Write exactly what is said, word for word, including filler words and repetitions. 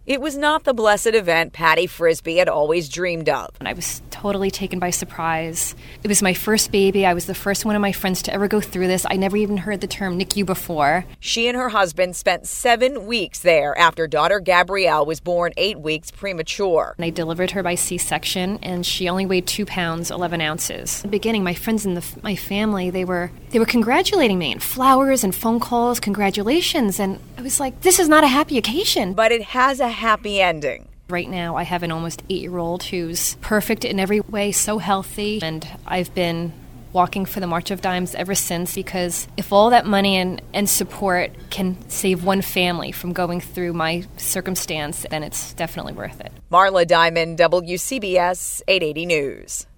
It was not the blessed event Patty Frisbee had always dreamed of. And I was totally taken by surprise. It was my first baby. I was the first one of my friends to ever go through this. I never even heard the term N I C U before. She and her husband spent seven weeks there after daughter Gabrielle was born eight weeks premature. And I delivered her by C-section, and she only weighed two pounds, eleven ounces. In the beginning, my friends and the, my family, they were they were congratulating me, and flowers and phone calls, congratulations. And I was like, this is not a happy occasion. But it has a happy ending. Right now, I have an almost eight-year-old who's perfect in every way, so healthy, and I've been walking for the March of Dimes ever since, because if all that money and, and support can save one family from going through my circumstance, then it's definitely worth it. Marla Diamond, W C B S eight eighty News.